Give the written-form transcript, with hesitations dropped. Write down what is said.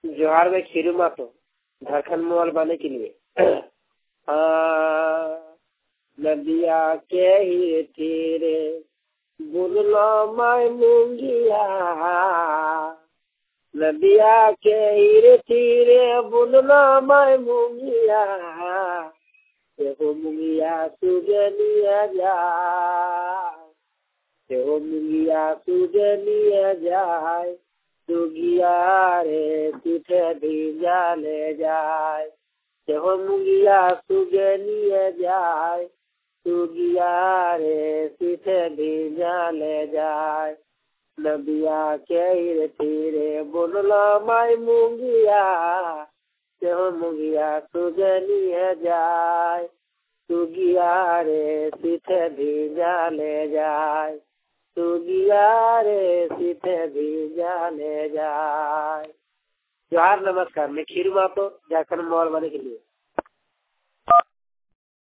जोहार में खीरू मातो झारखंड मोबाइल बांधने के लिए। नदिया के ही तीरे बुनलो माय मुंगिया, नदिया के ही तीरे बुनलो माय मुंगिया, तेहो मुंगिया सुजनिया जाए, तेहो मुंगिया सुजनिया जाए, सुगिया रे पीठे भीजा ले जाए, तेहो मुंगिया सुजनिया जाए, सुगिया रे पीठे भीजा ले जाए। नदिया के तीरे बुनलो माय मुंगिया, तेहो मुंगिया सुजनिया जाए, सुगिया रे पीठे भीजा ले जाए, सुगिया रे पीठे भीजा ले जाए। जोहार, नमस्कार। मैं खीरू मातो झारखंड मोबाइल बांधने के लिए।